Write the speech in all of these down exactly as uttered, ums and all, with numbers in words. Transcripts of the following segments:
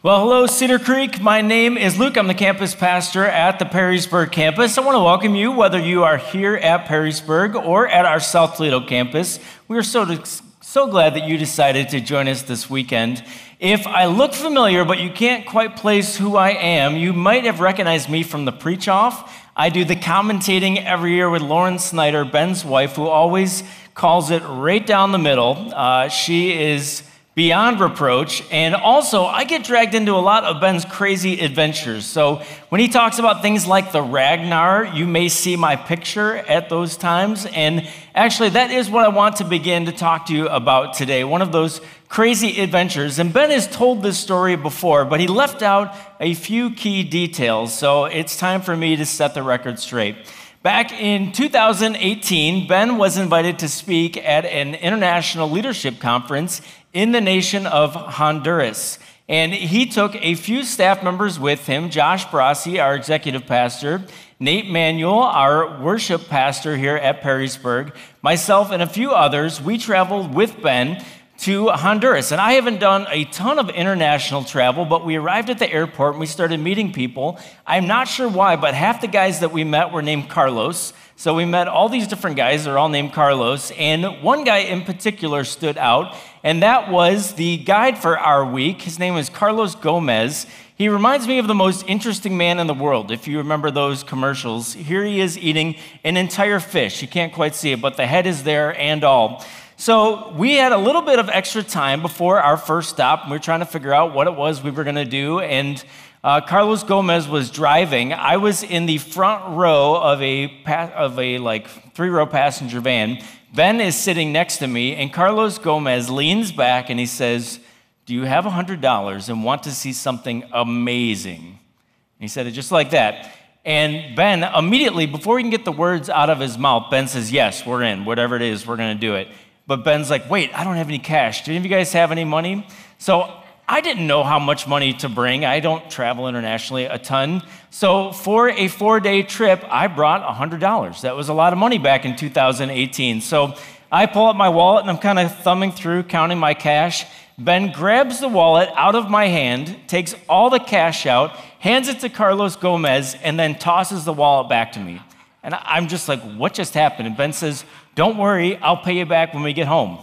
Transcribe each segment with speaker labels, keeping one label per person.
Speaker 1: Well, hello, Cedar Creek. My name is Luke. I'm the campus pastor at the Perrysburg campus. I want to welcome you, whether you are here at Perrysburg or at our South Toledo campus. We are so, so glad that you decided to join us this weekend. If I look familiar, but you can't quite place who I am, you might have recognized me from the Preach Off. I do the commentating every year with Lauren Snyder, Ben's wife, who always calls it right down the middle. Uh, she is beyond reproach, and also I get dragged into a lot of Ben's crazy adventures. So when he talks about things like the Ragnar, you may see my picture at those times, and actually that is what I want to begin to talk to you about today, one of those crazy adventures. And Ben has told this story before, but he left out a few key details, so it's time for me to set the record straight. Back in two thousand eighteen, Ben was invited to speak at an international leadership conference in the nation of Honduras. And he took a few staff members with him, Josh Brasi, our executive pastor, Nate Manuel, our worship pastor here at Perrysburg, myself, and a few others. We traveled with Ben to Honduras. And I haven't done a ton of international travel, but we arrived at the airport and we started meeting people. I'm not sure why, but half the guys that we met were named Carlos. So we met all these different guys. They're all named Carlos. And one guy in particular stood out, and that was the guide for our week. His name is Carlos Gomez. He reminds me of the most interesting man in the world, if you remember those commercials. Here he is eating an entire fish. You can't quite see it, but the head is there and all. So we had a little bit of extra time before our first stop, and we were trying to figure out what it was we were going to do, and uh, Carlos Gomez was driving. I was in the front row of a pa- of a like three-row passenger van. Ben is sitting next to me, and Carlos Gomez leans back and he says, "Do you have one hundred dollars and want to see something amazing?" And he said it just like that. And Ben, immediately, before he can get the words out of his mouth, Ben says, "Yes, we're in. Whatever it is, we're going to do it." But Ben's like, "Wait, I don't have any cash. Do any of you guys have any money?" So I didn't know how much money to bring. I don't travel internationally a ton. So for a four-day trip, I brought one hundred dollars. That was a lot of money back in two thousand eighteen. So I pull up my wallet, and I'm kind of thumbing through, counting my cash. Ben grabs the wallet out of my hand, takes all the cash out, hands it to Carlos Gomez, and then tosses the wallet back to me. And I'm just like, what just happened? And Ben says, "Don't worry, I'll pay you back when we get home."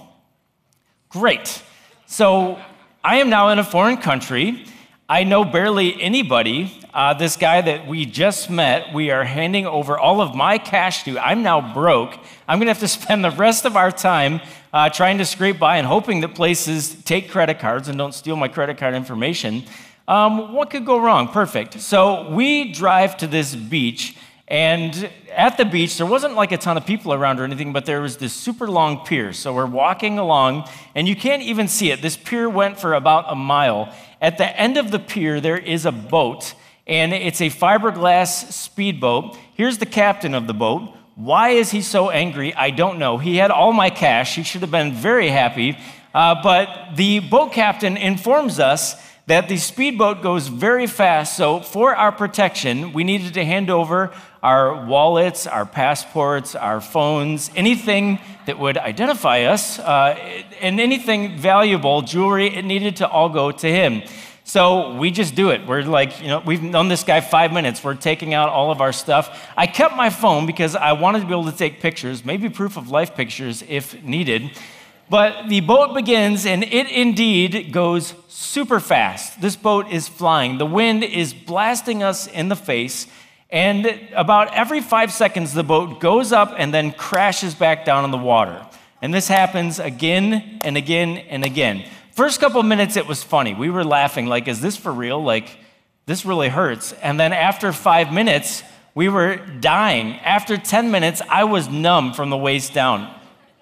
Speaker 1: Great. So I am now in a foreign country. I know barely anybody. Uh, this guy that we just met, we are handing over all of my cash to. I'm now broke. I'm going to have to spend the rest of our time uh, trying to scrape by and hoping that places take credit cards and don't steal my credit card information. Um, what could go wrong? Perfect. So we drive to this beach. And at the beach, there wasn't like a ton of people around or anything, but there was this super long pier. So we're walking along, and you can't even see it. This pier went for about a mile. At the end of the pier, there is a boat, and it's a fiberglass speedboat. Here's the captain of the boat. Why is he so angry? I don't know. He had all my cash. He should have been very happy. Uh, but the boat captain informs us that the speedboat goes very fast, so for our protection, we needed to hand over our wallets, our passports, our phones, anything that would identify us, uh, and anything valuable, jewelry, it needed to all go to him. So we just do it. We're like, you know, we've known this guy five minutes. We're taking out all of our stuff. I kept my phone because I wanted to be able to take pictures, maybe proof of life pictures if needed. But the boat begins, and it indeed goes super fast. This boat is flying. The wind is blasting us in the face, and about every five seconds, the boat goes up and then crashes back down in the water. And this happens again and again and again. First couple minutes, it was funny. We were laughing, like, is this for real? Like, this really hurts. And then after five minutes, we were dying. After ten minutes, I was numb from the waist down.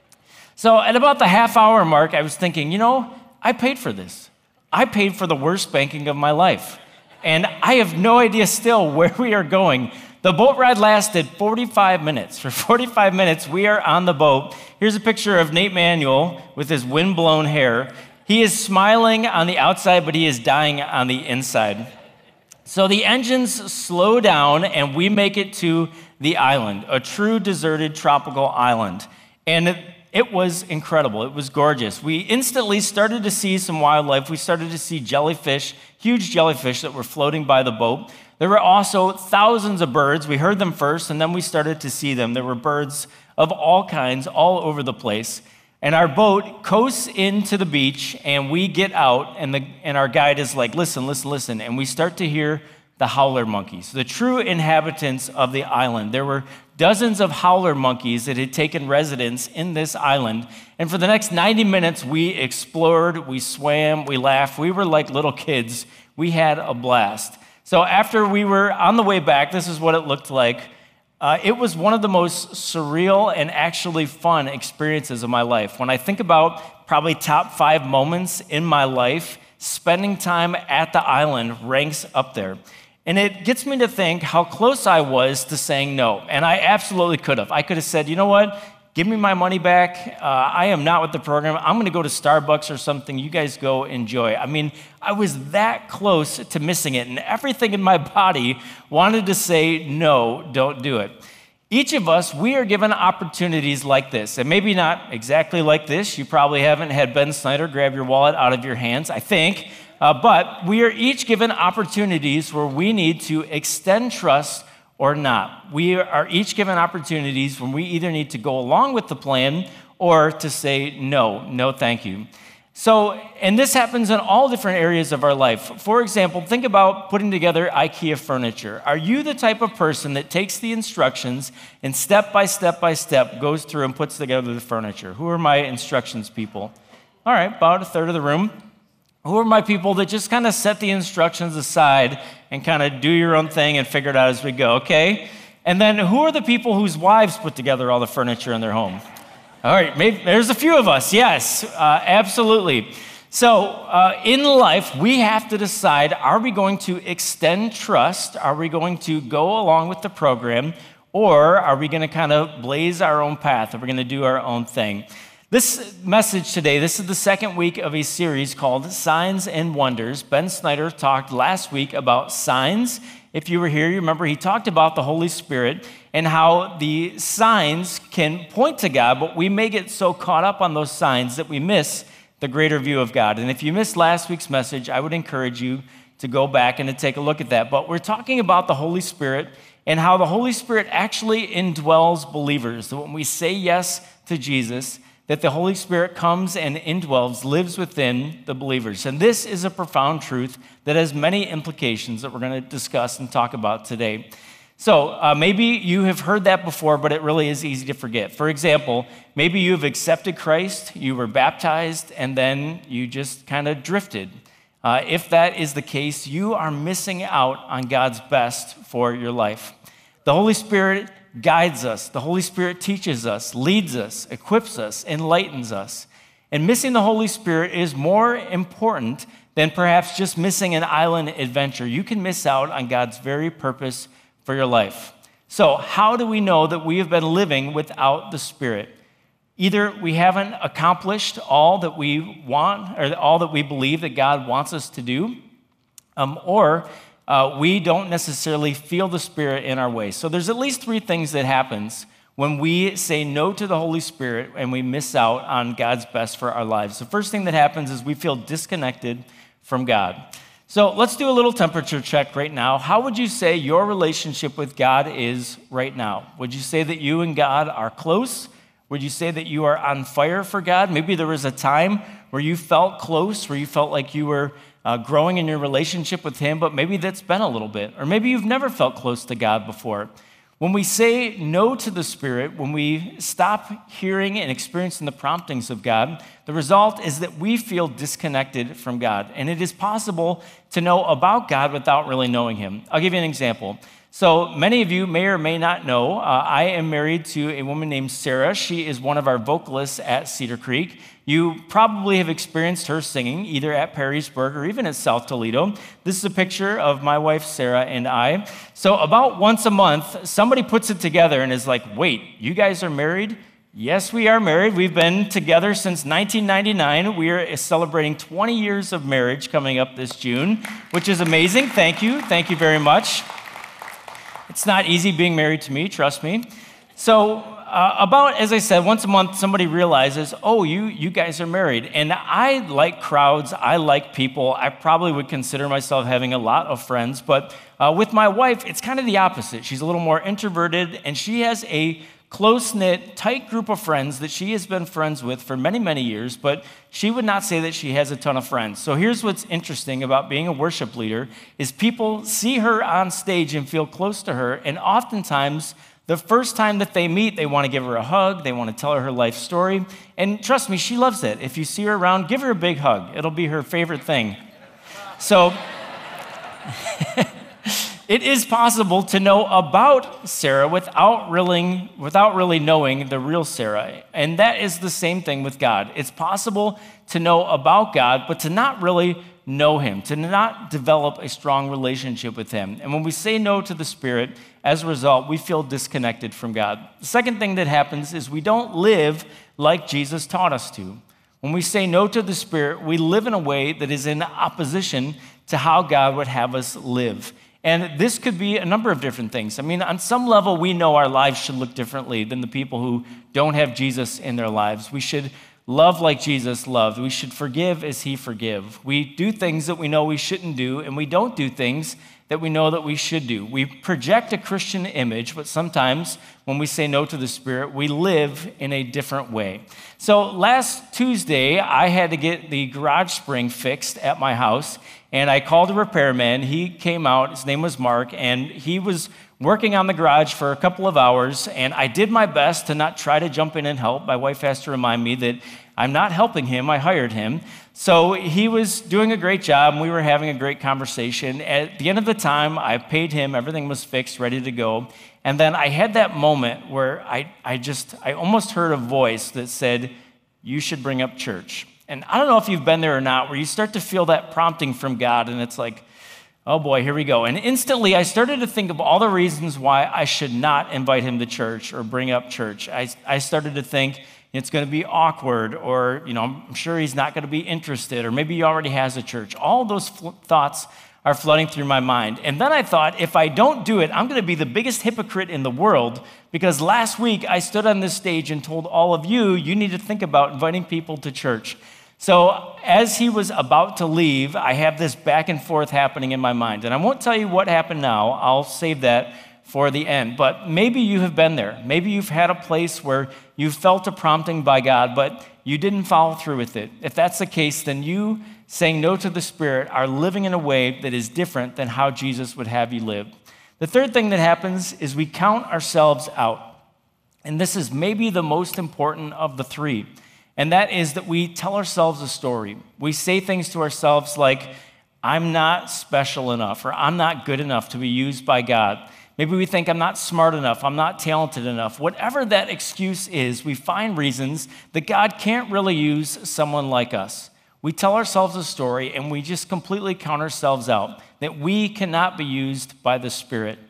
Speaker 1: So at about the half hour mark, I was thinking, you know, I paid for this. I paid for the worst banking of my life. And I have no idea still where we are going. The boat ride lasted forty-five minutes. For forty-five minutes, we are on the boat. Here's a picture of Nate Manuel with his wind-blown hair. He is smiling on the outside, but he is dying on the inside. So the engines slow down, and we make it to the island, a true deserted tropical island. And it was incredible. It was gorgeous. We instantly started to see some wildlife. We started to see jellyfish, huge jellyfish that were floating by the boat. There were also thousands of birds. We heard them first, and then we started to see them. There were birds of all kinds all over the place. And our boat coasts into the beach, and we get out, and, the, and our guide is like, listen, listen, listen. And we start to hear the howler monkeys, the true inhabitants of the island. There were dozens of howler monkeys that had taken residence in this island. And for the next ninety minutes, we explored, we swam, we laughed. We were like little kids. We had a blast. So after we were on the way back, this is what it looked like. Uh, it was one of the most surreal and actually fun experiences of my life. When I think about probably top five moments in my life, spending time at the island ranks up there. And it gets me to think how close I was to saying no. And I absolutely could have. I could have said, you know what? Give me my money back. Uh, I am not with the program. I'm going to go to Starbucks or something. You guys go enjoy. I mean, I was that close to missing it. And everything in my body wanted to say, no, don't do it. Each of us, we are given opportunities like this. And maybe not exactly like this. You probably haven't had Ben Snyder grab your wallet out of your hands, I think. Uh, but we are each given opportunities where we need to extend trust or not. We are each given opportunities when we either need to go along with the plan or to say, no, no thank you. So, and this happens in all different areas of our life. For example, think about putting together IKEA furniture. Are you the type of person that takes the instructions and step by step by step goes through and puts together the furniture? Who are my instructions people? All right, about a third of the room. Who are my people that just kind of set the instructions aside and kind of do your own thing and figure it out as we go, okay? And then who are the people whose wives put together all the furniture in their home? All right, maybe there's a few of us, yes, uh, absolutely. So uh, in life, we have to decide, are we going to extend trust? Are we going to go along with the program? Or are we going to kind of blaze our own path? Are we going to do our own thing? This message today, this is the second week of a series called Signs and Wonders. Ben Snyder talked last week about signs. If you were here, you remember he talked about the Holy Spirit and how the signs can point to God, but we may get so caught up on those signs that we miss the greater view of God. And if you missed last week's message, I would encourage you to go back and to take a look at that. But we're talking about the Holy Spirit and how the Holy Spirit actually indwells believers. That when we say yes to Jesus, that the Holy Spirit comes and indwells, lives within the believers. And this is a profound truth that has many implications that we're going to discuss and talk about today. So uh, maybe you have heard that before, but it really is easy to forget. For example, maybe you have accepted Christ, you were baptized, and then you just kind of drifted. Uh, if that is the case, you are missing out on God's best for your life. The Holy Spirit guides us. The Holy Spirit teaches us, leads us, equips us, enlightens us. And missing the Holy Spirit is more important than perhaps just missing an island adventure. You can miss out on God's very purpose for your life. So how do we know that we have been living without the Spirit? Either we haven't accomplished all that we want or all that we believe that God wants us to do, um, or Uh, we don't necessarily feel the Spirit in our way. So there's at least three things that happens when we say no to the Holy Spirit and we miss out on God's best for our lives. The first thing that happens is we feel disconnected from God. So let's do a little temperature check right now. How would you say your relationship with God is right now? Would you say that you and God are close? Would you say that you are on fire for God? Maybe there was a time where you felt close, where you felt like you were Uh, growing in your relationship with Him, but maybe that's been a little bit. Or maybe you've never felt close to God before. When we say no to the Spirit, when we stop hearing and experiencing the promptings of God, the result is that we feel disconnected from God. And it is possible to know about God without really knowing Him. I'll give you an example. So many of you may or may not know, uh, I am married to a woman named Sarah. She is one of our vocalists at Cedar Creek. You probably have experienced her singing either at Perrysburg or even at South Toledo. This is a picture of my wife, Sarah, and I. So about once a month, somebody puts it together and is like, wait, you guys are married? Yes, we are married. We've been together since nineteen ninety-nine. We are celebrating twenty years of marriage coming up this June, which is amazing. Thank you. Thank you very much. It's not easy being married to me, trust me. So uh, about, as I said, once a month, somebody realizes, oh, you, you guys are married. And I like crowds. I like people. I probably would consider myself having a lot of friends. But uh, with my wife, it's kind of the opposite. She's a little more introverted, and she has a close-knit, tight group of friends that she has been friends with for many, many years, but she would not say that she has a ton of friends. So here's what's interesting about being a worship leader is people see her on stage and feel close to her, and oftentimes the first time that they meet, they want to give her a hug, they want to tell her her life story, and trust me, she loves it. If you see her around, give her a big hug. It'll be her favorite thing. So it is possible to know about Sarah without really, without really knowing the real Sarah. And that is the same thing with God. It's possible to know about God, but to not really know him, to not develop a strong relationship with him. And when we say no to the Spirit, as a result, we feel disconnected from God. The second thing that happens is we don't live like Jesus taught us to. When we say no to the Spirit, we live in a way that is in opposition to how God would have us live. And this could be a number of different things. I mean, on some level, we know our lives should look differently than the people who don't have Jesus in their lives. We should love like Jesus loved. We should forgive as he forgave. We do things that we know we shouldn't do, and we don't do things that we know that we should do. We project a Christian image, but sometimes when we say no to the Spirit, we live in a different way. So last Tuesday, I had to get the garage spring fixed at my house, and I called a repairman. He came out, his name was Mark, and he was working on the garage for a couple of hours, and I did my best to not try to jump in and help. My wife has to remind me that I'm not helping him, I hired him. So he was doing a great job, and we were having a great conversation. At the end of the time, I paid him, everything was fixed, ready to go. And then I had that moment where I, I just, I almost heard a voice that said, you should bring up church. And I don't know if you've been there or not, where you start to feel that prompting from God, and it's like, oh boy, here we go. And instantly I started to think of all the reasons why I should not invite him to church or bring up church. I, I started to think it's going to be awkward, or, you know, I'm sure he's not going to be interested, or maybe he already has a church. All those fl- thoughts are flooding through my mind. And then I thought, if I don't do it, I'm going to be the biggest hypocrite in the world, because last week I stood on this stage and told all of you, you need to think about inviting people to church. So as he was about to leave, I have this back and forth happening in my mind. And I won't tell you what happened now. I'll save that for the end. But maybe you have been there. Maybe you've had a place where you felt a prompting by God, but you didn't follow through with it. If that's the case, then you saying no to the Spirit are living in a way that is different than how Jesus would have you live. The third thing that happens is we count ourselves out. And this is maybe the most important of the three. And that is that we tell ourselves a story. We say things to ourselves like, I'm not special enough, or I'm not good enough to be used by God. Maybe we think I'm not smart enough, I'm not talented enough. Whatever that excuse is, we find reasons that God can't really use someone like us. We tell ourselves a story, and we just completely count ourselves out, that we cannot be used by the Spirit.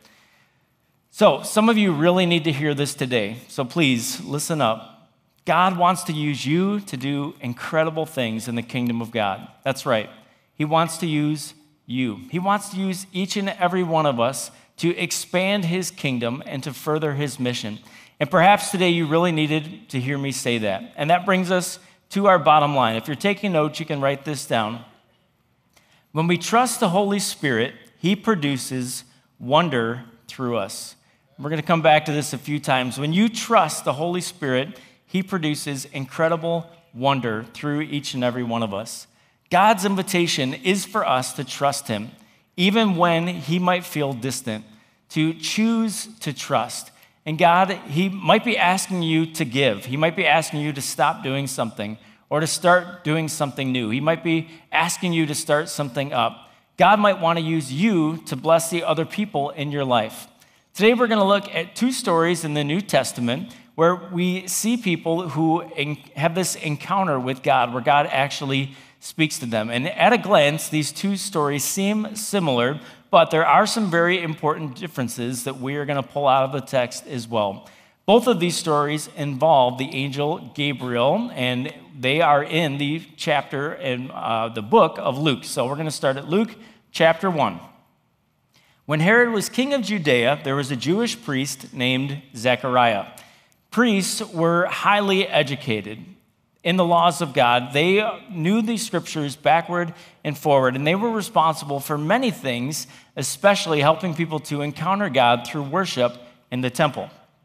Speaker 1: So some of you really need to hear this today, so please listen up. God wants to use you to do incredible things in the kingdom of God. That's right. He wants to use you. He wants to use each and every one of us to expand his kingdom and to further his mission. And perhaps today you really needed to hear me say that. And that brings us to our bottom line. If you're taking notes, you can write this down. When we trust the Holy Spirit, he produces wonder through us. We're going to come back to this a few times. When you trust the Holy Spirit, he produces incredible wonder through each and every one of us. God's invitation is for us to trust him, even when he might feel distant, to choose to trust. And God, he might be asking you to give. He might be asking you to stop doing something or to start doing something new. He might be asking you to start something up. God might want to use you to bless the other people in your life. Today we're going to look at two stories in the New Testament where we see people who have this encounter with God, where God actually speaks to them. And at a glance, these two stories seem similar, but there are some very important differences that we are going to pull out of the text as well. Both of these stories involve the angel Gabriel, and they are in the chapter in uh, the book of Luke. So we're going to start at Luke chapter one. When Herod was king of Judea, there was a Jewish priest named Zechariah. Priests were highly educated in the laws of God. They knew the scriptures backward and forward, and they were responsible for many things, especially helping people to encounter God through worship in the temple.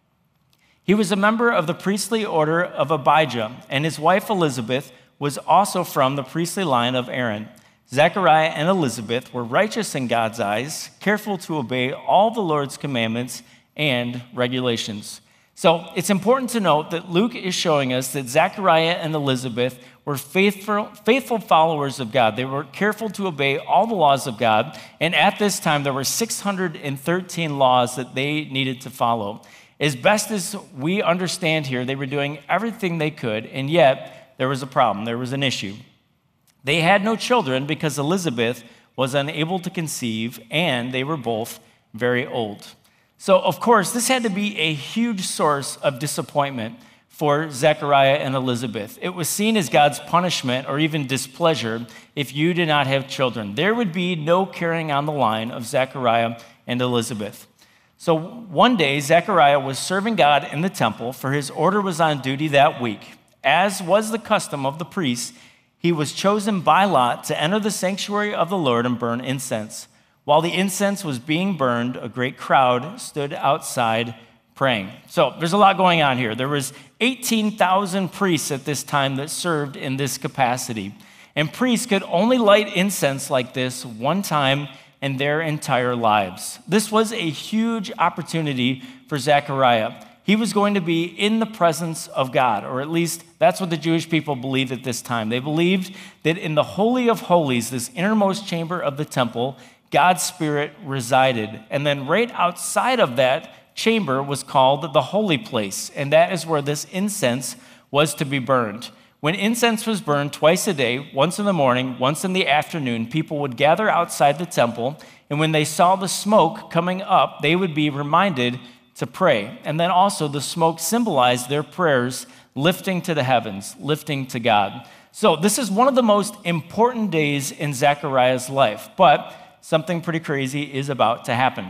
Speaker 1: He was a member of the priestly order of Abijah, and his wife Elizabeth was also from the priestly line of Aaron. Zechariah and Elizabeth were righteous in God's eyes, careful to obey all the Lord's commandments and regulations. So it's important to note that Luke is showing us that Zechariah and Elizabeth were faithful, faithful followers of God. They were careful to obey all the laws of God, and at this time there were six hundred thirteen laws that they needed to follow. As best as we understand here, they were doing everything they could, and yet there was a problem. There was an issue. They had no children because Elizabeth was unable to conceive, and they were both very old. So, of course, this had to be a huge source of disappointment for Zechariah and Elizabeth. It was seen as God's punishment or even displeasure if you did not have children. There would be no carrying on the line of Zechariah and Elizabeth. So one day, Zechariah was serving God in the temple, for his order was on duty that week. As was the custom of the priests, he was chosen by lot to enter the sanctuary of the Lord and burn incense. While the incense was being burned, a great crowd stood outside praying. So there's a lot going on here. There was eighteen thousand priests at this time that served in this capacity. And priests could only light incense like this one time in their entire lives. This was a huge opportunity for Zechariah. He was going to be in the presence of God, or at least that's what the Jewish people believed at this time. They believed that in the Holy of Holies, this innermost chamber of the temple, God's Spirit resided. And then right outside of that chamber was called the holy place, and that is where this incense was to be burned. When incense was burned twice a day, once in the morning, once in the afternoon, people would gather outside the temple, and when they saw the smoke coming up, they would be reminded to pray. And then also the smoke symbolized their prayers lifting to the heavens, lifting to God. So this is one of the most important days in Zechariah's life, but something pretty crazy is about to happen.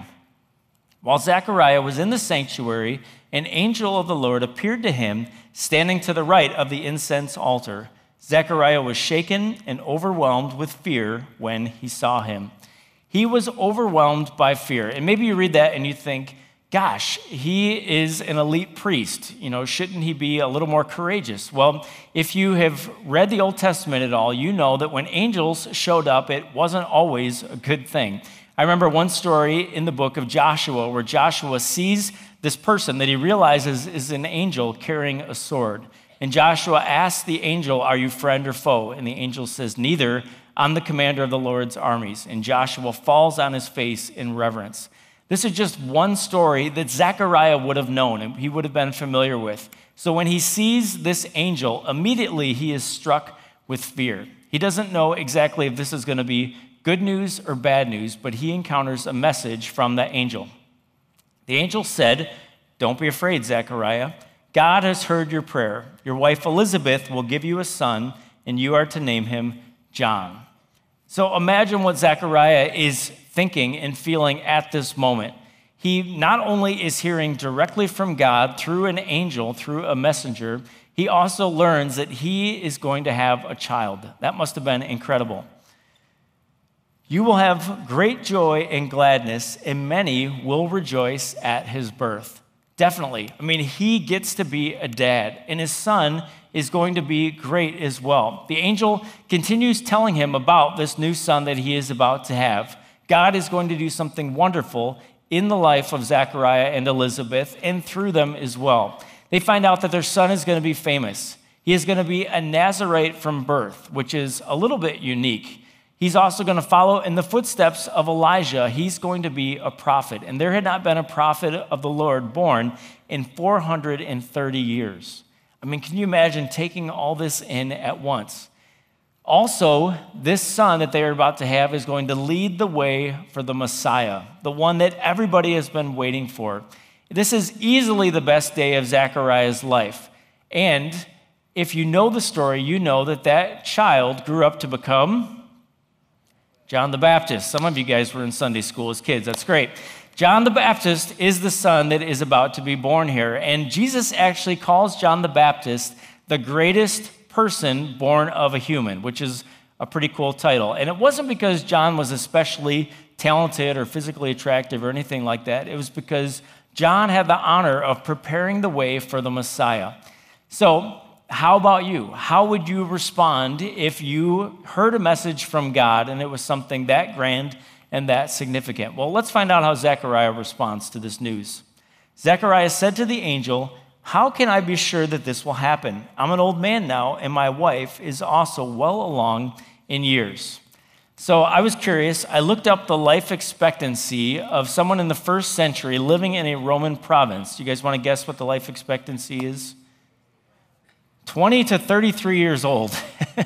Speaker 1: While Zechariah was in the sanctuary, an angel of the Lord appeared to him, standing to the right of the incense altar. Zechariah was shaken and overwhelmed with fear when he saw him. He was overwhelmed by fear. And maybe you read that and you think, gosh, he is an elite priest. You know, shouldn't he be a little more courageous? Well, if you have read the Old Testament at all, you know that when angels showed up, it wasn't always a good thing. I remember one story in the book of Joshua where Joshua sees this person that he realizes is an angel carrying a sword. And Joshua asks the angel, "Are you friend or foe?" And the angel says, "Neither. I'm the commander of the Lord's armies." And Joshua falls on his face in reverence. This is just one story that Zechariah would have known and he would have been familiar with. So when he sees this angel, immediately he is struck with fear. He doesn't know exactly if this is going to be good news or bad news, but he encounters a message from the angel. The angel said, "Don't be afraid, Zechariah. God has heard your prayer. Your wife Elizabeth will give you a son, and you are to name him John." So imagine what Zechariah is thinking and feeling at this moment. He not only is hearing directly from God through an angel, through a messenger, he also learns that he is going to have a child. That must have been incredible. "You will have great joy and gladness, and many will rejoice at his birth." Definitely. I mean, he gets to be a dad, and his son is going to be great as well. The angel continues telling him about this new son that he is about to have. God is going to do something wonderful in the life of Zechariah and Elizabeth, and through them as well. They find out that their son is going to be famous. He is going to be a Nazarite from birth, which is a little bit unique. He's also going to follow in the footsteps of Elijah. He's going to be a prophet. And there had not been a prophet of the Lord born in four hundred thirty years. I mean, can you imagine taking all this in at once? Also, this son that they are about to have is going to lead the way for the Messiah, the one that everybody has been waiting for. This is easily the best day of Zechariah's life. And if you know the story, you know that that child grew up to become John the Baptist. Some of you guys were in Sunday school as kids. That's great. John the Baptist is the son that is about to be born here. And Jesus actually calls John the Baptist the greatest person born of a human, which is a pretty cool title. And it wasn't because John was especially talented or physically attractive or anything like that. It was because John had the honor of preparing the way for the Messiah. So how about you? How would you respond if you heard a message from God and it was something that grand and that significant? Well, let's find out how Zechariah responds to this news. Zechariah said to the angel, "How can I be sure that this will happen? I'm an old man now, and my wife is also well along in years." So I was curious. I looked up the life expectancy of someone in the first century living in a Roman province. You guys want to guess what the life expectancy is? twenty to thirty-three years old.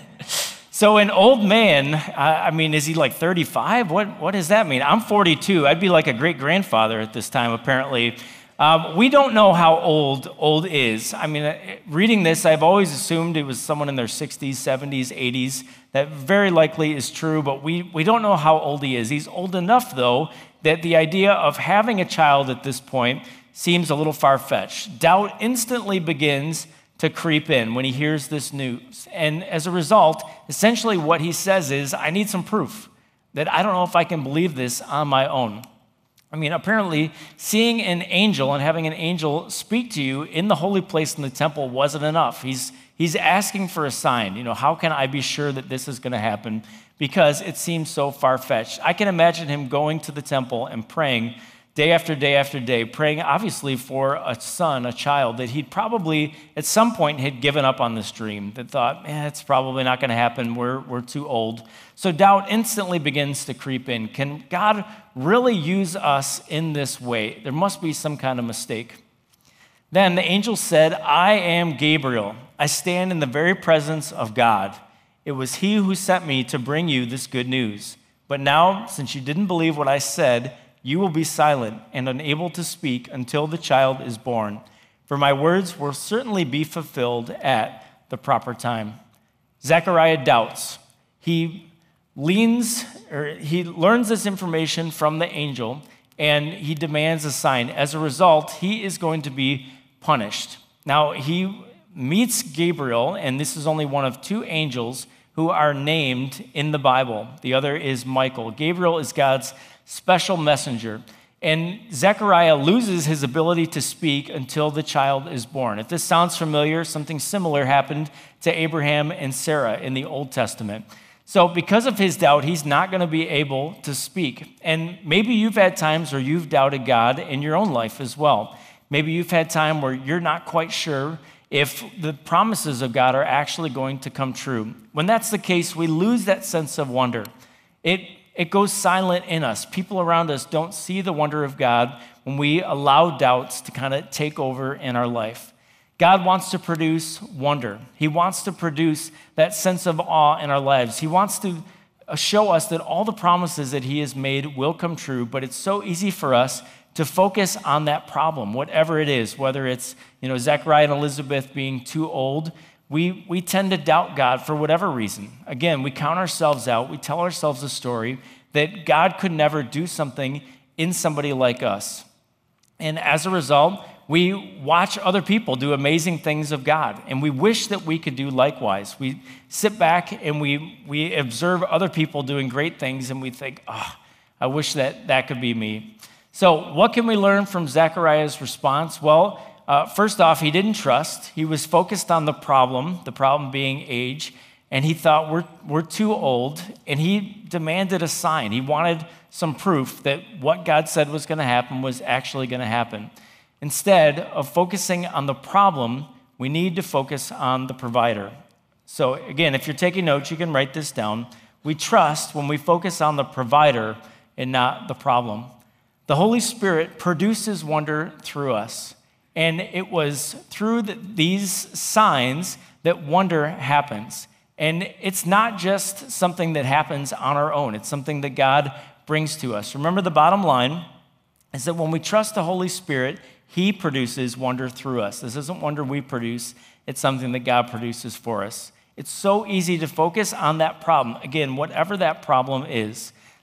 Speaker 1: So an old man, I mean, is he like thirty-five? What, what does that mean? I'm forty-two. I'd be like a great-grandfather at this time, apparently. Um, we don't know how old old is. I mean, reading this, I've always assumed it was someone in their sixties, seventies, eighties. That very likely is true, but we, we don't know how old he is. He's old enough, though, that the idea of having a child at this point seems a little far-fetched. Doubt instantly begins to creep in when he hears this news. And as a result, essentially what he says is, I need some proof that I don't know if I can believe this on my own. I mean, apparently, seeing an angel and having an angel speak to you in the holy place in the temple wasn't enough. He's, he's asking for a sign. You know, how can I be sure that this is going to happen? Because it seems so far-fetched. I can imagine him going to the temple and praying day after day after day, praying obviously for a son, a child, that he'd probably at some point had given up on this dream, that thought, man, it's probably not going to happen. We're, we're too old. So doubt instantly begins to creep in. Can God really use us in this way? There must be some kind of mistake. Then the angel said, I am Gabriel. I stand in the very presence of God. It was he who sent me to bring you this good news. But now, since you didn't believe what I said, you will be silent and unable to speak until the child is born. For my words will certainly be fulfilled at the proper time. Zechariah doubts. He leans, or he learns this information from the angel, and he demands a sign. As a result, he is going to be punished. Now, he meets Gabriel, and this is only one of two angels who are named in the Bible. The other is Michael. Gabriel is God's special messenger. And Zechariah loses his ability to speak until the child is born. If this sounds familiar, something similar happened to Abraham and Sarah in the Old Testament. So because of his doubt, he's not going to be able to speak. And maybe you've had times where you've doubted God in your own life as well. Maybe you've had time where you're not quite sure if the promises of God are actually going to come true. When that's the case, we lose that sense of wonder. It It goes silent in us. People around us don't see the wonder of God when we allow doubts to kind of take over in our life. God wants to produce wonder. He wants to produce that sense of awe in our lives. He wants to show us that all the promises that he has made will come true, but it's so easy for us to focus on that problem, whatever it is, whether it's, you know, Zechariah and Elizabeth being too old. We, we tend to doubt God for whatever reason. Again, we count ourselves out. We tell ourselves a story that God could never do something in somebody like us. And as a result, we watch other people do amazing things of God, and we wish that we could do likewise. We sit back and we, we observe other people doing great things, and we think, oh, I wish that that could be me. So what can we learn from Zechariah's response? Well, Uh, first off, he didn't trust. He was focused on the problem, the problem being age, and he thought, we're, we're too old, and he demanded a sign. He wanted some proof that what God said was going to happen was actually going to happen. Instead of focusing on the problem, we need to focus on the provider. So again, if you're taking notes, you can write this down. We trust when we focus on the provider and not the problem. The Holy Spirit produces wonder through us. And it was through the, these signs that wonder happens. And it's not just something that happens on our own. It's something that God brings to us. Remember, the bottom line is that when we trust the Holy Spirit, he produces wonder through us. This isn't wonder we produce. It's something that God produces for us. It's so easy to focus on that problem. Again, whatever that problem is.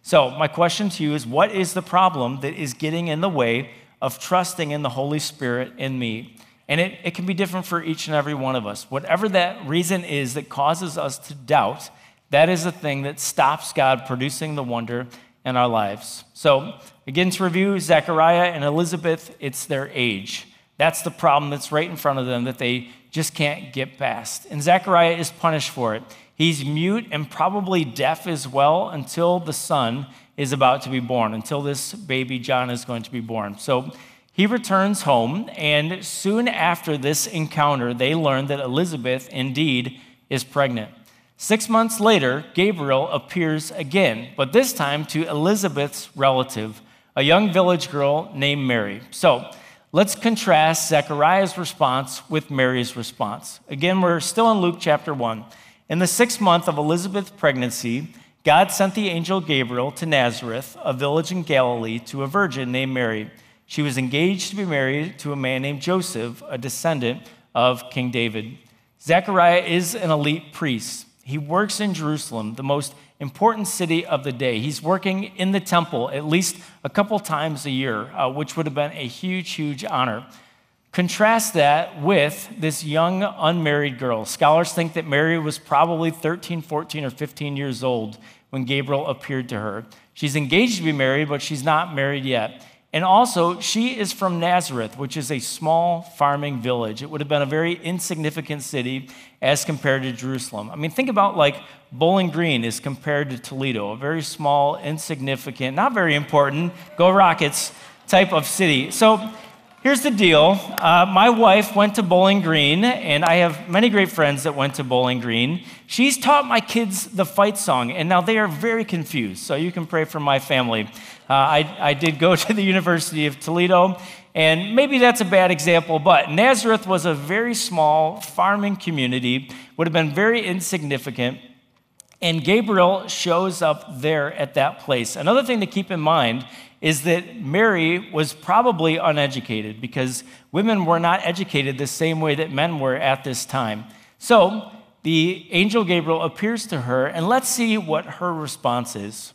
Speaker 1: So my question to you is, what is the problem that is getting in the way of trusting in the Holy Spirit in me? And it, it can be different for each and every one of us. Whatever that reason is that causes us to doubt, that is the thing that stops God producing the wonder in our lives. So again, to review, Zechariah and Elizabeth, it's their age. That's the problem that's right in front of them that they just can't get past. And Zechariah is punished for it. He's mute and probably deaf as well until the son is about to be born, until this baby John is going to be born. So he returns home, and soon after this encounter, they learn that Elizabeth indeed is pregnant. Six months later, Gabriel appears again, but this time to Elizabeth's relative, a young village girl named Mary. So let's contrast Zechariah's response with Mary's response. Again, we're still in Luke chapter one. In the sixth month of Elizabeth's pregnancy, God sent the angel Gabriel to Nazareth, a village in Galilee, to a virgin named Mary. She was engaged to be married to a man named Joseph, a descendant of King David. Zechariah is an elite priest. He works in Jerusalem, the most important city of the day. He's working in the temple at least a couple times a year, uh, which would have been a huge, huge honor. Contrast that with this young unmarried girl. Scholars think that Mary was probably thirteen, fourteen, or fifteen years old when Gabriel appeared to her. She's engaged to be married, but she's not married yet. And also, she is from Nazareth, which is a small farming village. It would have been a very insignificant city as compared to Jerusalem. I mean, think about like Bowling Green is compared to Toledo, a very small, insignificant, not very important, go Rockets type of city. So here's the deal. Uh, my wife went to Bowling Green, and I have many great friends that went to Bowling Green. She's taught my kids the fight song, and now they are very confused, so you can pray for my family. Uh, I, I did go to the University of Toledo, and maybe that's a bad example, but Nazareth was a very small farming community, would have been very insignificant, and Gabriel shows up there at that place. Another thing to keep in mind is that Mary was probably uneducated because women were not educated the same way that men were at this time. So the angel Gabriel appears to her, and let's see what her response is.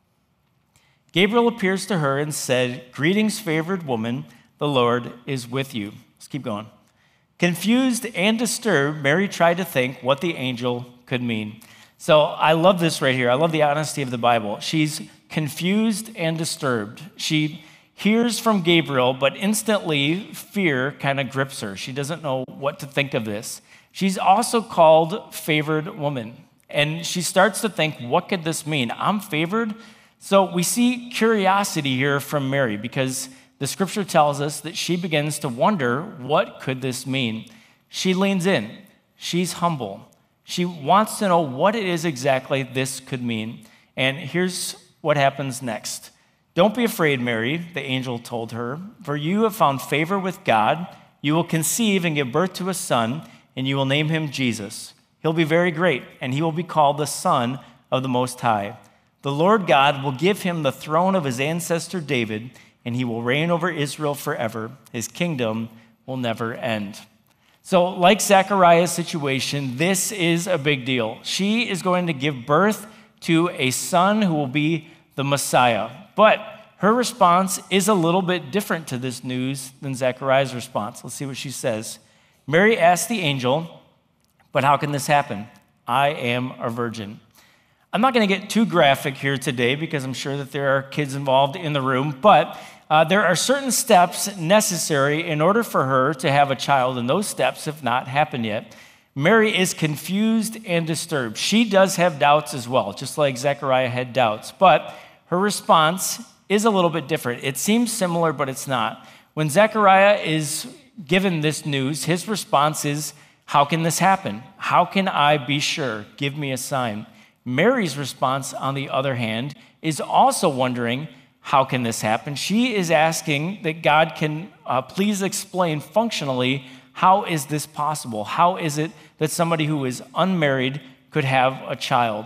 Speaker 1: Gabriel appears to her and said, "Greetings, favored woman, the Lord is with you." Let's keep going. Confused and disturbed, Mary tried to think what the angel could mean. So I love this right here. I love the honesty of the Bible. She's confused and disturbed. She hears from Gabriel, but instantly fear kind of grips her. She doesn't know what to think of this. She's also called favored woman, and she starts to think, what could this mean? I'm favored? So we see curiosity here from Mary because the scripture tells us that she begins to wonder, what could this mean? She leans in. She's humble. She wants to know what it is exactly this could mean. And here's what happens next. "Don't be afraid, Mary," the angel told her, "for you have found favor with God. You will conceive and give birth to a son, and you will name him Jesus. He'll be very great, and he will be called the Son of the Most High. The Lord God will give him the throne of his ancestor David, and he will reign over Israel forever. His kingdom will never end." So like Zechariah's situation, this is a big deal. She is going to give birth to a son who will be the Messiah. But her response is a little bit different to this news than Zechariah's response. Let's see what she says. Mary asked the angel, "But how can this happen? I am a virgin." I'm not going to get too graphic here today because I'm sure that there are kids involved in the room, but uh, there are certain steps necessary in order for her to have a child, and those steps have not happened yet. Mary is confused and disturbed. She does have doubts as well, just like Zechariah had doubts, but her response is a little bit different. It seems similar, but it's not. When Zechariah is given this news, his response is, "How can this happen? How can I be sure? Give me a sign." Mary's response, on the other hand, is also wondering, how can this happen? She is asking that God can uh, please explain functionally, how is this possible? How is it that somebody who is unmarried could have a child?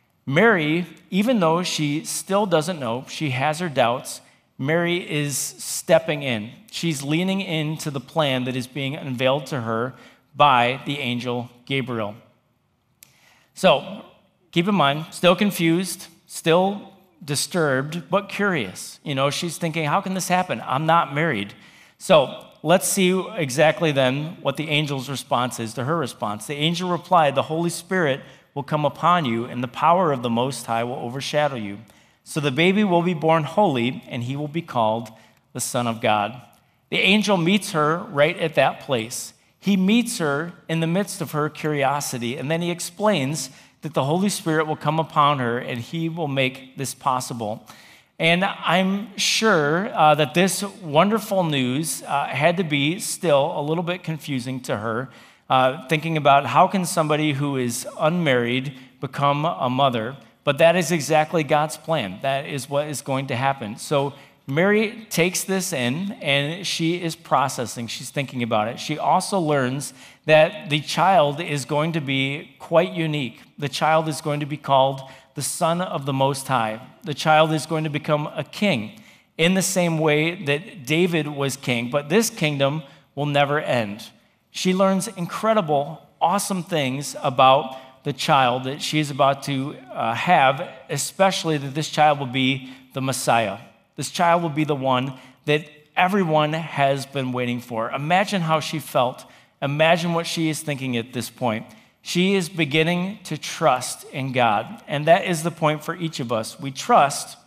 Speaker 1: Mary, even though she still doesn't know, she has her doubts, Mary is stepping in. She's leaning into the plan that is being unveiled to her by the angel Gabriel. So, keep in mind, still confused, still disturbed, but curious. You know, she's thinking, how can this happen? I'm not married. So let's see exactly then what the angel's response is to her response. The angel replied, the Holy Spirit will come upon you, and the power of the Most High will overshadow you. So the baby will be born holy, and he will be called the Son of God. The angel meets her right at that place. He meets her in the midst of her curiosity, and then he explains that the Holy Spirit will come upon her, and he will make this possible. And I'm sure uh, that this wonderful news uh, had to be still a little bit confusing to her, uh, thinking about how can somebody who is unmarried become a mother? But that is exactly God's plan. That is what is going to happen. So Mary takes this in, and she is processing. She's thinking about it. She also learns that the child is going to be quite unique. The child is going to be called the Son of the Most High. The child is going to become a king in the same way that David was king, but this kingdom will never end. She learns incredible, awesome things about the child that she is about to uh, have, especially that this child will be the Messiah. This child will be the one that everyone has been waiting for. Imagine how she felt. Imagine what she is thinking at this point. She is beginning to trust in God, and that is the point for each of us. We trust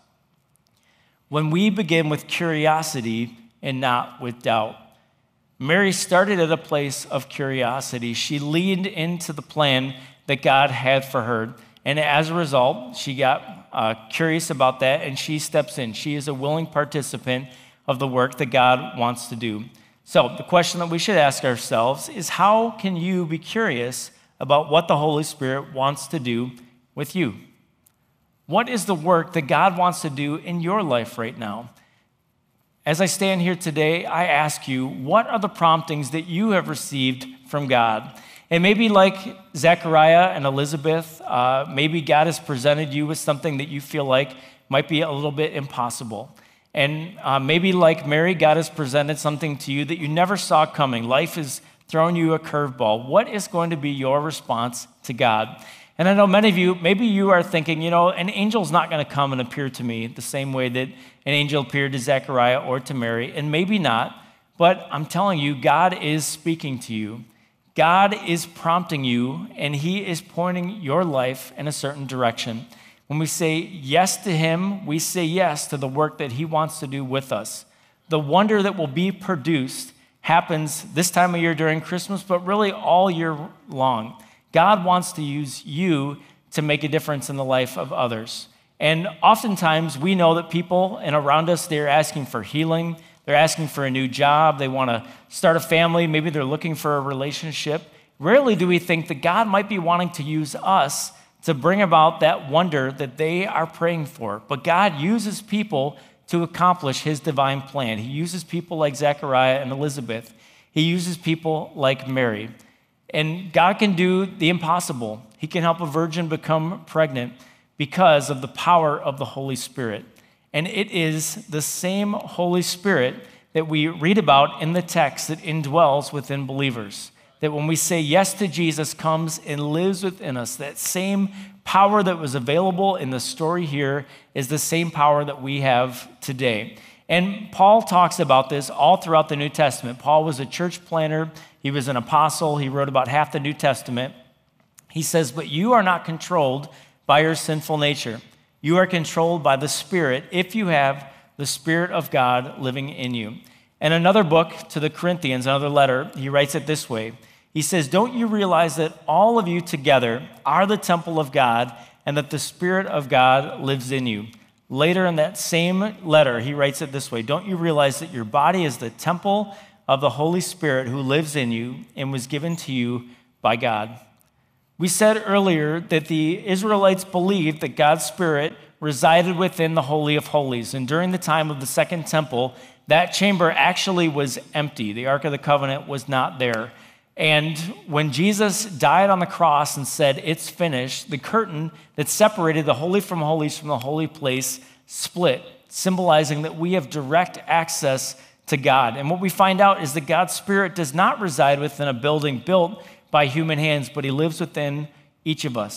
Speaker 1: when we begin with curiosity and not with doubt. Mary started at a place of curiosity. She leaned into the plan that God had for her, and as a result, she got uh, curious about that, and she steps in. She is a willing participant of the work that God wants to do. So the question that we should ask ourselves is, how can you be curious about what the Holy Spirit wants to do with you? What is the work that God wants to do in your life right now? As I stand here today, I ask you, what are the promptings that you have received from God? And maybe like Zechariah and Elizabeth, uh, maybe God has presented you with something that you feel like might be a little bit impossible. And uh, maybe like Mary, God has presented something to you that you never saw coming. Life has thrown you a curveball. What is going to be your response to God? And I know many of you, maybe you are thinking, you know, an angel's not going to come and appear to me the same way that an angel appeared to Zechariah or to Mary, and maybe not, but I'm telling you, God is speaking to you. God is prompting you, and he is pointing your life in a certain direction. When we say yes to him, we say yes to the work that he wants to do with us. The wonder that will be produced happens this time of year during Christmas, but really all year long. God wants to use you to make a difference in the life of others. And oftentimes we know that people and around us, they're asking for healing. They're asking for a new job. They want to start a family. Maybe they're looking for a relationship. Rarely do we think that God might be wanting to use us to bring about that wonder that they are praying for. But God uses people to accomplish his divine plan. He uses people like Zechariah and Elizabeth. He uses people like Mary. And God can do the impossible. He can help a virgin become pregnant because of the power of the Holy Spirit. And it is the same Holy Spirit that we read about in the text that indwells within believers. That when we say yes to Jesus, comes and lives within us. That same power that was available in the story here is the same power that we have today. And Paul talks about this all throughout the New Testament. Paul was a church planner. He was an apostle. He wrote about half the New Testament. He says, but you are not controlled by your sinful nature. You are controlled by the Spirit if you have the Spirit of God living in you. And another book to the Corinthians, another letter, he writes it this way. He says, don't you realize that all of you together are the temple of God and that the Spirit of God lives in you? Later in that same letter, he writes it this way. Don't you realize that your body is the temple of the Holy Spirit who lives in you and was given to you by God? We said earlier that the Israelites believed that God's Spirit resided within the Holy of Holies. And during the time of the Second Temple, that chamber actually was empty. The Ark of the Covenant was not there. And when Jesus died on the cross and said, it's finished, the curtain that separated the Holy from Holies from the holy place split, symbolizing that we have direct access to God. And what we find out is that God's Spirit does not reside within a building built by human hands, but he lives within each of us.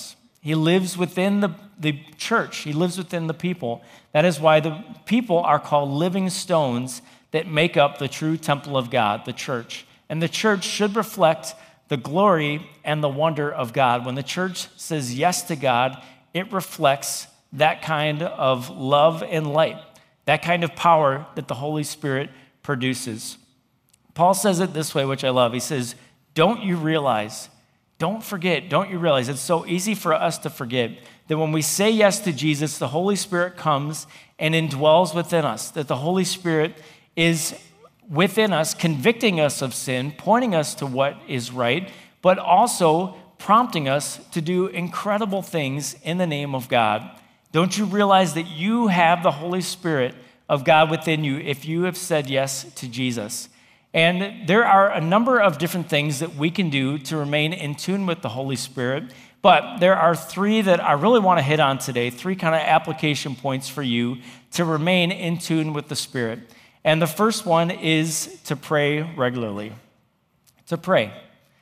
Speaker 1: He lives within the, the church. He lives within the people. That is why the people are called living stones that make up the true temple of God, the church. And the church should reflect the glory and the wonder of God. When the church says yes to God, it reflects that kind of love and light, that kind of power that the Holy Spirit produces. Paul says it this way, which I love. He says, don't you realize, don't forget, don't you realize, it's so easy for us to forget that when we say yes to Jesus, the Holy Spirit comes and indwells within us, that the Holy Spirit is within us, convicting us of sin, pointing us to what is right, but also prompting us to do incredible things in the name of God. Don't you realize that you have the Holy Spirit of God within you if you have said yes to Jesus? And there are a number of different things that we can do to remain in tune with the Holy Spirit, but there are three that I really want to hit on today, three kind of application points for you to remain in tune with the Spirit. And the first one is to pray regularly. To pray.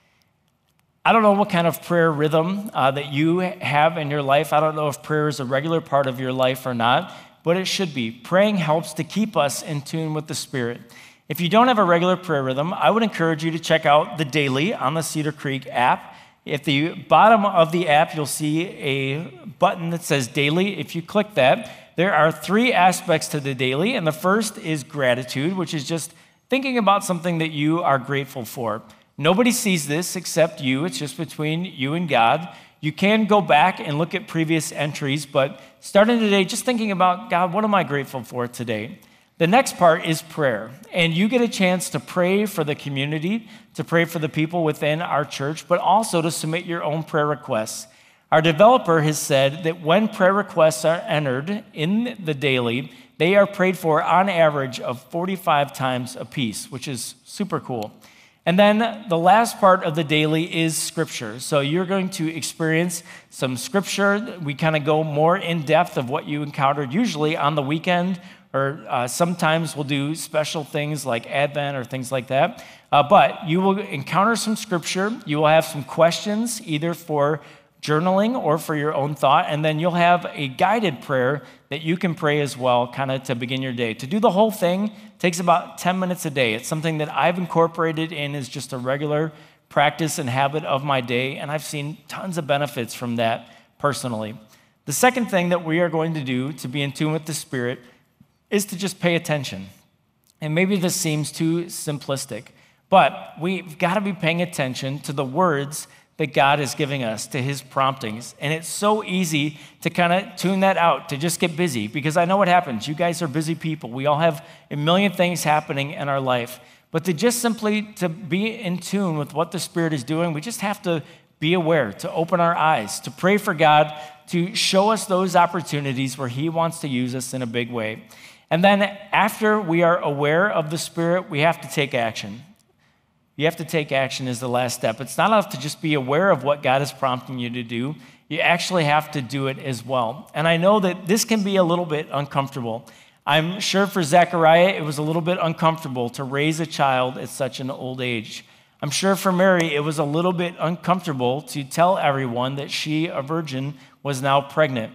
Speaker 1: I don't know what kind of prayer rhythm uh, that you have in your life. I don't know if prayer is a regular part of your life or not, but it should be. Praying helps to keep us in tune with the Spirit. If you don't have a regular prayer rhythm, I would encourage you to check out the Daily on the Cedar Creek app. At the bottom of the app, you'll see a button that says Daily. If you click that, there are three aspects to the Daily, and the first is gratitude, which is just thinking about something that you are grateful for. Nobody sees this except you. It's just between you and God. You can go back and look at previous entries, but starting today, just thinking about, God, what am I grateful for today? The next part is prayer, and you get a chance to pray for the community, to pray for the people within our church, but also to submit your own prayer requests. Our developer has said that when prayer requests are entered in the Daily, they are prayed for on average of forty-five times a piece, which is super cool. And then the last part of the Daily is Scripture. So you're going to experience some Scripture. We kind of go more in depth of what you encountered usually on the weekend, or uh, sometimes we'll do special things like Advent or things like that. Uh, but you will encounter some Scripture. You will have some questions, either for journaling or for your own thought, and then you'll have a guided prayer that you can pray as well, kind of to begin your day. To do the whole thing takes about ten minutes a day. It's something that I've incorporated in as just a regular practice and habit of my day, and I've seen tons of benefits from that personally. The second thing that we are going to do to be in tune with the Spirit is to just pay attention. And maybe this seems too simplistic, but we've got to be paying attention to the words that God is giving us, to his promptings. And it's so easy to kind of tune that out, to just get busy, because I know what happens. You guys are busy people. We all have a million things happening in our life. But to just simply to be in tune with what the Spirit is doing, we just have to be aware, to open our eyes, to pray for God to show us those opportunities where he wants to use us in a big way. And then after we are aware of the Spirit, we have to take action. You have to take action as the last step. It's not enough to just be aware of what God is prompting you to do. You actually have to do it as well. And I know that this can be a little bit uncomfortable. I'm sure for Zechariah, it was a little bit uncomfortable to raise a child at such an old age. I'm sure for Mary, it was a little bit uncomfortable to tell everyone that she, a virgin, was now pregnant.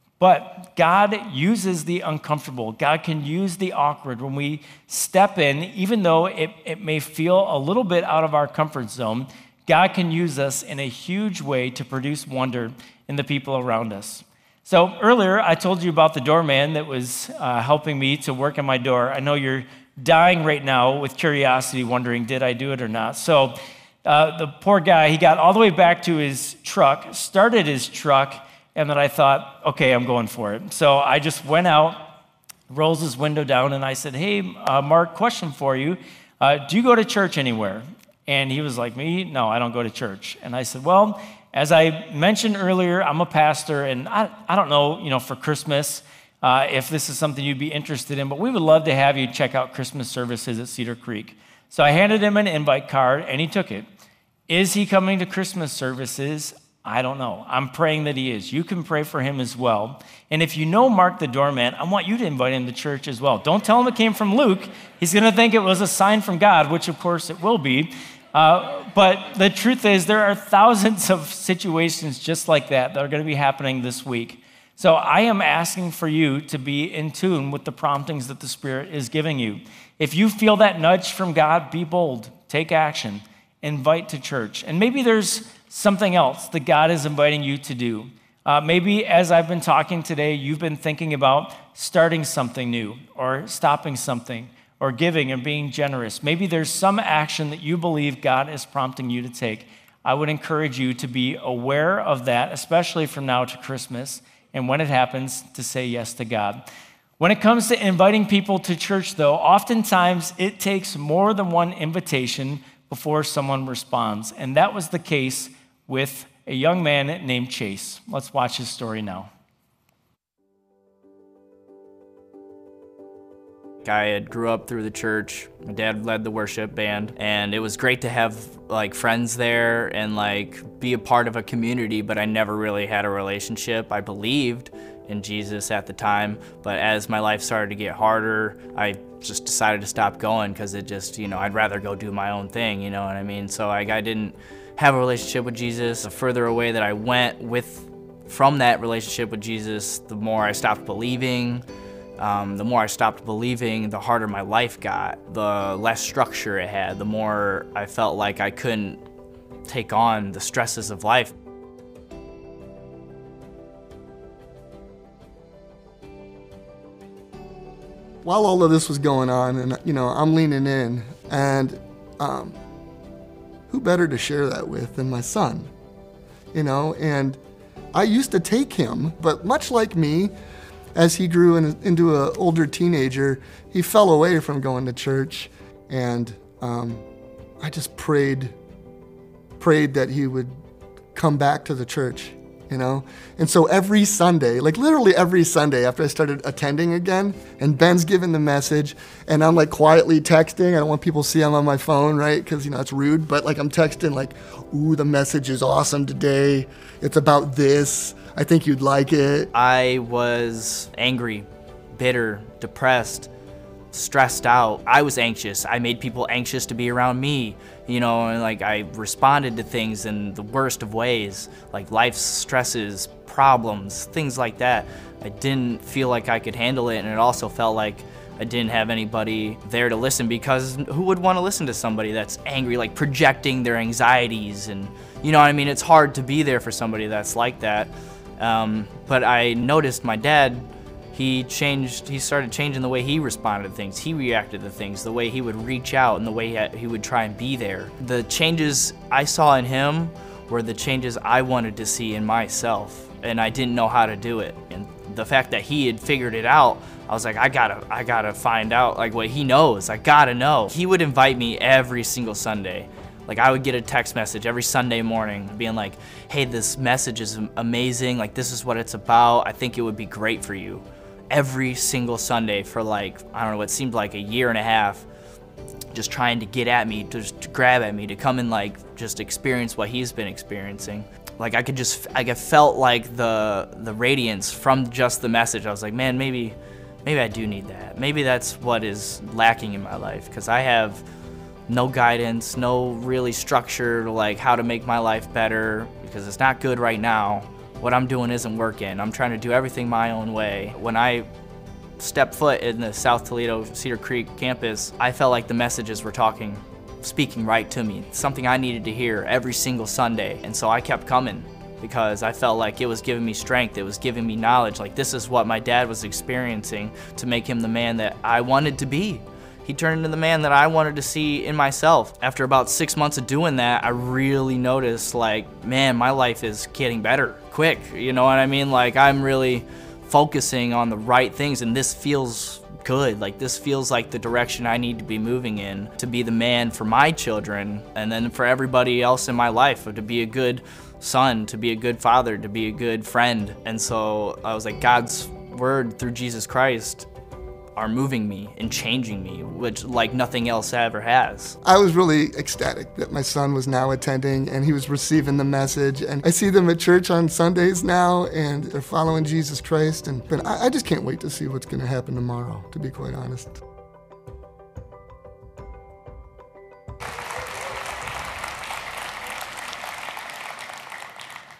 Speaker 1: But God uses the uncomfortable. God can use the awkward when we step in, even though it, it may feel a little bit out of our comfort zone. God can use us in a huge way to produce wonder in the people around us. So earlier, I told you about the doorman that was uh, helping me to work on my door. I know you're dying right now with curiosity, wondering, did I do it or not? So uh, the poor guy, he got all the way back to his truck, started his truck, and then I thought, okay, I'm going for it. So I just went out, rolls his window down, and I said, hey, uh, Mark, question for you. Uh, do you go to church anywhere? And he was like, me? No, I don't go to church. And I said, well, as I mentioned earlier, I'm a pastor, and I, I don't know, you know, for Christmas, uh, if this is something you'd be interested in, but we would love to have you check out Christmas services at Cedar Creek. So I handed him an invite card, and he took it. Is he coming to Christmas services? I don't know. I'm praying that he is. You can pray for him as well. And if you know Mark the doorman, I want you to invite him to church as well. Don't tell him it came from Luke. He's going to think it was a sign from God, which of course it will be. Uh, but the truth is, there are thousands of situations just like that that are going to be happening this week. So I am asking for you to be in tune with the promptings that the Spirit is giving you. If you feel that nudge from God, be bold, take action, invite to church. And maybe there's something else that God is inviting you to do. Uh, maybe as I've been talking today, you've been thinking about starting something new or stopping something, or giving and being generous. Maybe there's some action that you believe God is prompting you to take. I would encourage you to be aware of that, especially from now to Christmas, and when it happens, to say yes to God. When it comes to inviting people to church, though, oftentimes it takes more than one invitation before someone responds, and that was the case with a young man named Chase. Let's watch his story now.
Speaker 2: I had grew up through the church. My dad led the worship band, and it was great to have like friends there and like be a part of a community, but I never really had a relationship. I believed in Jesus at the time, but as my life started to get harder, I just decided to stop going because it just, you know, I'd rather go do my own thing, you know what I mean? So I, I didn't have a relationship with Jesus. The further away that I went with from that relationship with Jesus, the more I stopped believing. Um, the more I stopped believing, the harder my life got, the less structure it had, the more I felt like I couldn't take on the stresses of life.
Speaker 3: While all of this was going on, and you know, I'm leaning in, and um, who better to share that with than my son? You know, and I used to take him, but much like me, as he grew in, into an older teenager, he fell away from going to church, and um, I just prayed, prayed that he would come back to the church, you know? And so every Sunday, like literally every Sunday after I started attending again, and Ben's giving the message, and I'm like quietly texting. I don't want people to see I'm on my phone, right? Because, you know, it's rude, but like I'm texting like, ooh, the message is awesome today. It's about this. I think you'd like it.
Speaker 2: I was angry, bitter, depressed, stressed out. I was anxious. I made people anxious to be around me, you know, and like I responded to things in the worst of ways, like life's stresses, problems, things like that. I didn't feel like I could handle it, and it also felt like I didn't have anybody there to listen, because who would want to listen to somebody that's angry, like projecting their anxieties, and you know what I mean? It's hard to be there for somebody that's like that. Um, but I noticed my dad, he changed, he started changing the way he responded to things. He reacted to things, the way he would reach out and the way he would try and be there. The changes I saw in him were the changes I wanted to see in myself, and I didn't know how to do it. And the fact that he had figured it out, I was like, I gotta, I gotta find out like what he knows. I gotta know. He would invite me every single Sunday. Like I would get a text message every Sunday morning being like, hey, this message is amazing. Like this is what it's about. I think it would be great for you. Every single Sunday for like, I don't know, it seemed like a year and a half, just trying to get at me, to just to grab at me, to come and like just experience what he's been experiencing. Like I could just, like I felt like the the radiance from just the message. I was like, man, maybe, maybe I do need that. Maybe that's what is lacking in my life, because I have no guidance, no really structure to like how to make my life better, because it's not good right now. What I'm doing isn't working. I'm trying to do everything my own way. When I stepped foot in the South Toledo Cedar Creek campus, I felt like the messages were talking, speaking right to me, something I needed to hear every single Sunday. And so I kept coming because I felt like it was giving me strength, it was giving me knowledge. Like this is what my dad was experiencing to make him the man that I wanted to be. He turned into the man that I wanted to see in myself. After about six months of doing that, I really noticed like, man, my life is getting better quick. You know what I mean? Like I'm really focusing on the right things, and this feels good. Like this feels like the direction I need to be moving in, to be the man for my children, and then for everybody else in my life, to be a good son, to be a good father, to be a good friend. And so I was like, God's word through Jesus Christ are moving me and changing me, which like nothing else ever has. I
Speaker 3: was really ecstatic that my son was now attending and he was receiving the message, and I see them at church on Sundays now and they're following Jesus Christ, and but I, I just can't wait to see what's going to happen tomorrow, to be quite honest.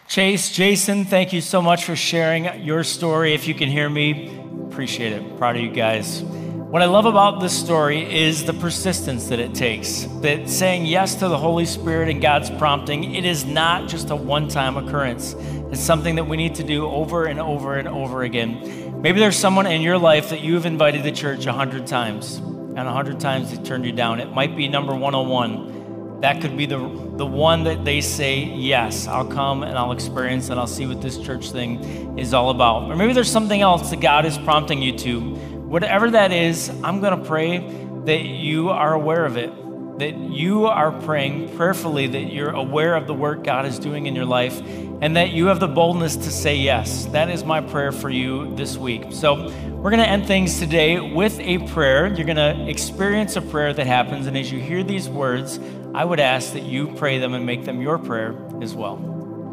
Speaker 1: Chase, Jason, thank you so much for sharing your story. If you can hear me, appreciate it. Proud of you guys. What I love about this story is the persistence that it takes, that saying yes to the Holy Spirit and God's prompting, it is not just a one-time occurrence. It's something that we need to do over and over and over again. Maybe there's someone in your life that you've invited to church a hundred times, and a hundred times they turned you down. It might be number one oh one. That could be the, the one that they say, yes, I'll come and I'll experience and I'll see what this church thing is all about. Or maybe there's something else that God is prompting you to. Whatever that is, I'm going to pray that you are aware of it, that you are praying prayerfully, that you're aware of the work God is doing in your life, and that you have the boldness to say yes. That is my prayer for you this week. So we're going to end things today with a prayer. You're going to experience a prayer that happens, and as you hear these words, I would ask that you pray them and make them your prayer as well.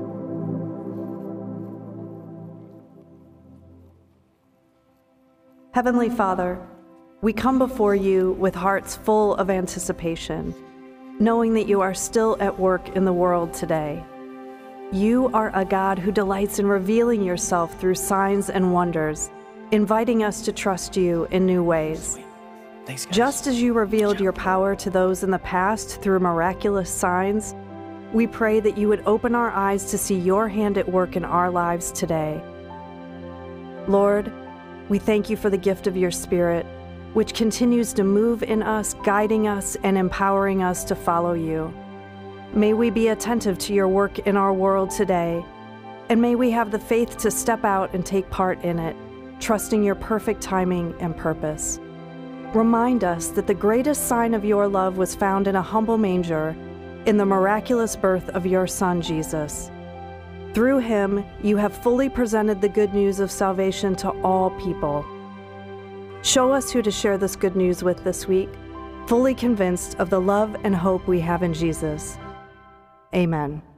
Speaker 4: Heavenly Father, we come before you with hearts full of anticipation, knowing that you are still at work in the world today. You are a God who delights in revealing yourself through signs and wonders, inviting us to trust you in new ways.
Speaker 1: Thanks, guys.
Speaker 4: Just as you revealed your power to those in the past through miraculous signs, we pray that you would open our eyes to see your hand at work in our lives today. Lord, we thank you for the gift of your Spirit, which continues to move in us, guiding us and empowering us to follow you. May we be attentive to your work in our world today, and may we have the faith to step out and take part in it, trusting your perfect timing and purpose. Remind us that the greatest sign of your love was found in a humble manger, in the miraculous birth of your Son, Jesus. Through him, you have fully presented the good news of salvation to all people. Show us who to share this good news with this week, fully convinced of the love and hope we have in Jesus. Amen.